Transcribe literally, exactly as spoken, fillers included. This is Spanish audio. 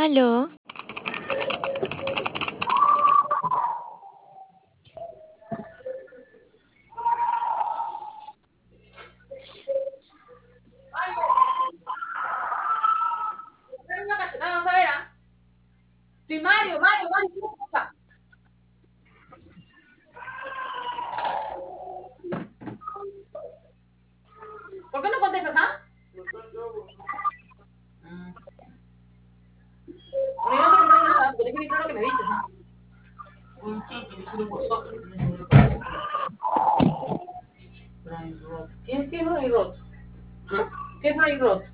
Aló, Dale una cachetada, vas a ver, ¿ah? Sí, Mario, Mario, Mario, ¿qué pasa? ¿Por qué no contestas, ah? Mm. Bueno, yo no te he contado nada, pero es bien claro que me viste, ¿ah? Brain rot. ¿Qué, qué es brain rot? ¿Qué es brain rot?